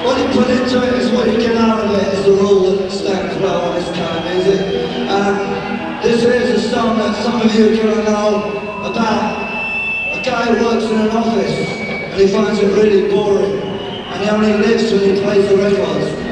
What you put into it is what you get out of it, is the rule that stands well on this kind of music. This is a song that some of you are going to know about a guy who works in an office and he finds it really boring and he only lives when he plays the records.